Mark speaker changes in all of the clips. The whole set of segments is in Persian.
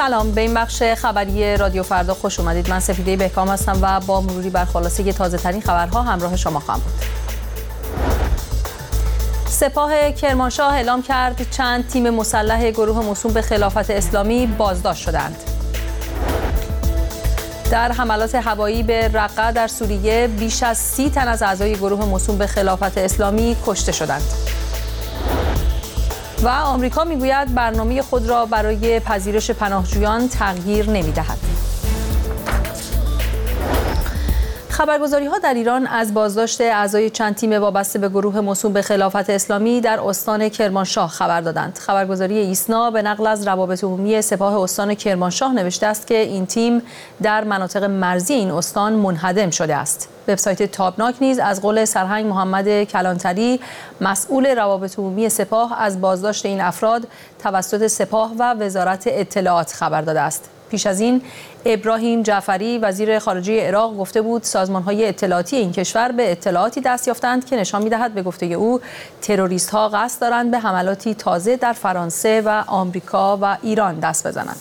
Speaker 1: سلام، به این بخش خبری رادیو فردا خوش اومدید. من سفیده بهکام هستم و با مروری بر خلاصه تازه ترین خبرها همراه شما خواهم بود. سپاه کرمانشاه اعلام کرد چند تیم مسلح گروه موسوم به خلافت اسلامی بازداشت شدند. در حملات هوایی به رقه در سوریه بیش از 30 تن از اعضای گروه موسوم به خلافت اسلامی کشته شدند. و آمریکا میگوید برنامه خود را برای پذیرش پناهجویان تغییر نمی‌دهد. خبرگزاری‌ها در ایران از بازداشت اعضای چند تیم وابسته به گروه موسوم به خلافت اسلامی در استان کرمانشاه خبر دادند. خبرگزاری ایسنا به نقل از روابط عمومی سپاه استان کرمانشاه نوشته است که این تیم در مناطق مرزی این استان منهدم شده است. وبسایت تابناک نیز از قول سرهنگ محمد کلانتری مسئول روابط عمومی سپاه از بازداشت این افراد توسط سپاه و وزارت اطلاعات خبر داده است. پیش از این ابراهیم جعفری وزیر خارجه عراق گفته بود سازمان‌های اطلاعاتی این کشور به اطلاعاتی دست یافتند که نشان می‌دهد به گفته او تروریست‌ها قصد دارند به حملاتی تازه در فرانسه و آمریکا و ایران دست بزنند.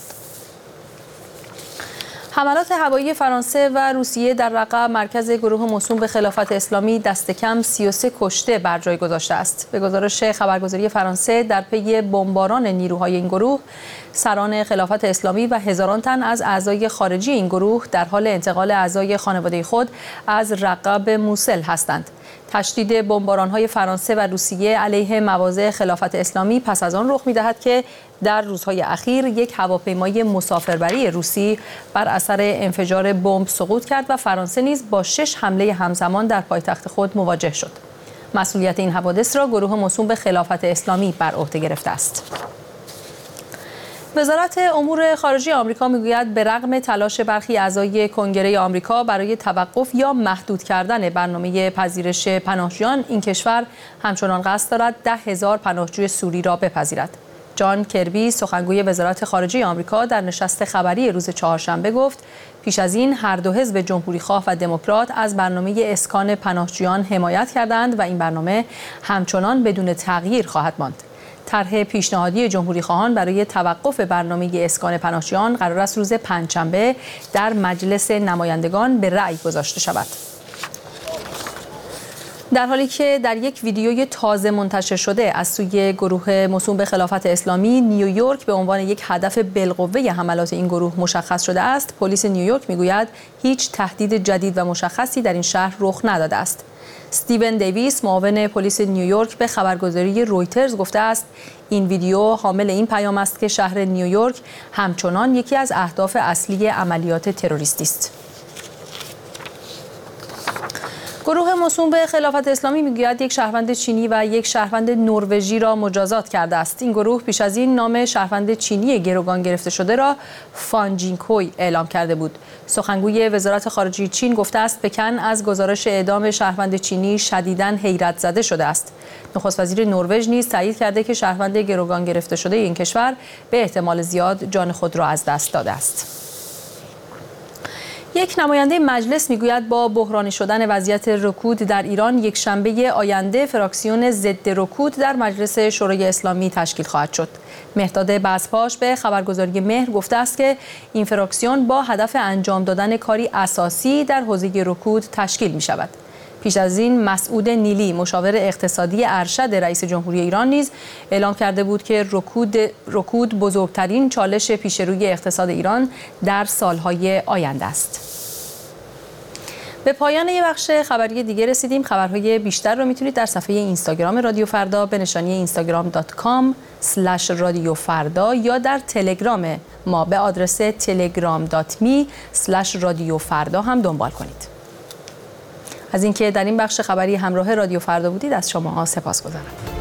Speaker 1: حملات هوایی فرانسه و روسیه در رقه مرکز گروه موسوم به خلافت اسلامی دست کم 33 کشته بر جای گذاشته است. به گزارش خبرگزاری فرانسه در پی بمباران نیروهای این گروه، سران خلافت اسلامی و هزاران تن از اعضای خارجی این گروه در حال انتقال اعضای خانواده خود از رقه به موصل هستند. تشدید بمباران‌های فرانسه و روسیه علیه مواضع خلافت اسلامی پس از آن رخ می‌دهد که در روزهای اخیر یک هواپیمای مسافربری روسی بر اثر انفجار بمب سقوط کرد و فرانسه نیز با 6 حمله همزمان در پایتخت خود مواجه شد. مسئولیت این حوادث را گروه موسوم به خلافت اسلامی بر عهده گرفته است. وزارت امور خارجه آمریکا میگوید به رغم تلاش برخی اعضای کنگره آمریکا برای توقف یا محدود کردن برنامه پذیرش پناهجویان، این کشور همچنان قصد دارد 10,000 پناهجوی سوری را بپذیرد. جان کربی سخنگوی وزارت خارجه آمریکا در نشست خبری روز چهارشنبه گفت پیش از این هر دو حزب جمهوری‌خواه و دموکرات از برنامه اسکان پناهجویان حمایت کردند و این برنامه همچنان بدون تغییر خواهد ماند. طرح پیشنهادی جمهوری‌خواهان برای توقف برنامه اسکان پناهجویان قرار است روز پنجشنبه در مجلس نمایندگان به رأی گذاشته شود. در حالی که در یک ویدیوی تازه منتشر شده از سوی گروه موسوم به خلافت اسلامی، نیویورک به عنوان یک هدف بالقوه حملات این گروه مشخص شده است، پلیس نیویورک میگوید هیچ تهدید جدید و مشخصی در این شهر رخ نداده است. استیون دیویس معاون پلیس نیویورک به خبرگزاری رویترز گفته است این ویدیو حامل این پیام است که شهر نیویورک همچنان یکی از اهداف اصلی عملیات تروریستی است. گروه موسوم به خلافت اسلامی میگوید یک شهروند چینی و یک شهروند نروژی را مجازات کرده است. این گروه پیش از این نام شهروند چینی گروگان گرفته شده را فان جینکوی اعلام کرده بود. سخنگوی وزارت خارجه چین گفته است پکن از گزارش اعدام شهروند چینی شدیداً حیرت زده شده است. نخست وزیر نروژ نیز تایید کرده که شهروند گروگان گرفته شده این کشور به احتمال زیاد جان خود را از دست داده است. یک نماینده مجلس میگوید با بحرانی شدن وضعیت رکود در ایران یک شنبه آینده فراکسیون ضد رکود در مجلس شورای اسلامی تشکیل خواهد شد. مهرداد بزپاش به خبرگزاری مهر گفته است که این فراکسیون با هدف انجام دادن کاری اساسی در حوزه رکود تشکیل می شود. پیش از این مسعود نیلی مشاور اقتصادی ارشد رئیس جمهوری ایران نیز اعلام کرده بود که رکود بزرگترین چالش پیشروی اقتصاد ایران در سالهای آینده است. به پایان یک بخش خبری دیگه رسیدیم. خبرهای بیشتر رو میتونید در صفحه اینستاگرام رادیو فردا به نشانی instagram.com/رادیوفردا یا در تلگرام ما به آدرس telegram.me/رادیوفردا هم دنبال کنید. از اینکه در این بخش خبری همراه رادیو فردا بودید از شما سپاسگزارم.